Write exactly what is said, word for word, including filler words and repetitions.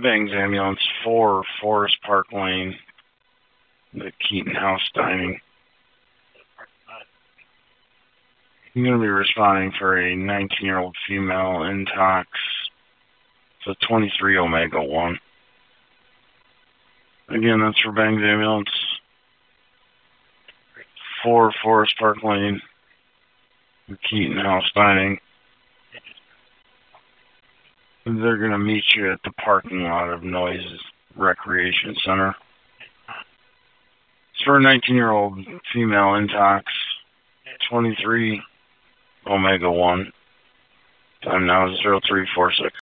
Bangs Ambulance four, Forest Park Lane, the Keaton House Dining. I'm going to be responding for a nineteen-year-old female intox. It's a twenty-three Omega one. Again, that's for Bangs Ambulance four, Forest Park Lane, the Keaton House Dining. They're going to meet you at the parking lot of Noise Recreation Center. It's for a nineteen-year-old female intox, twenty-three Omega one. Time now is zero three four six.